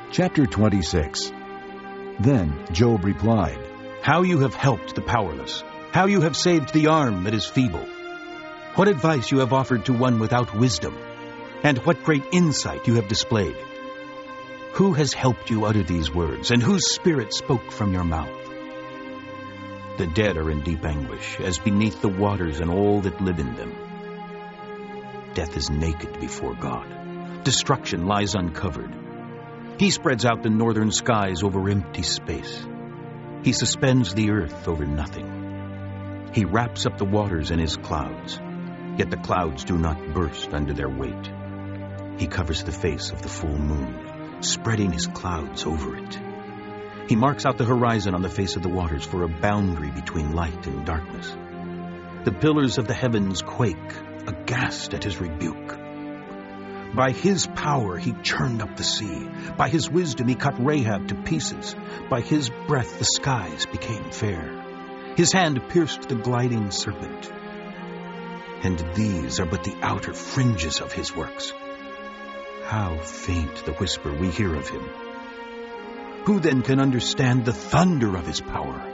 Chapter 26. Then Job replied, How you have helped the powerless, how you have saved the arm that is feeble. What advice you have offered to one without wisdom, and what great insight you have displayed. Who has helped you utter these words, and whose spirit spoke from your mouth? The dead are in deep anguish, as beneath the waters and all that live in them. Death is naked before God. Destruction lies uncovered. He spreads out the northern skies over empty space. He suspends the earth over nothing. He wraps up the waters in his clouds, yet the clouds do not burst under their weight. He covers the face of the full moon, spreading his clouds over it. He marks out the horizon on the face of the waters for a boundary between light and darkness. The pillars of the heavens quake, aghast at his rebuke. By his power he churned up the sea. By his wisdom he cut Rahab to pieces. By his breath the skies became fair. His hand pierced the gliding serpent. And these are but the outer fringes of his works. How faint the whisper we hear of him. Who then can understand the thunder of his power?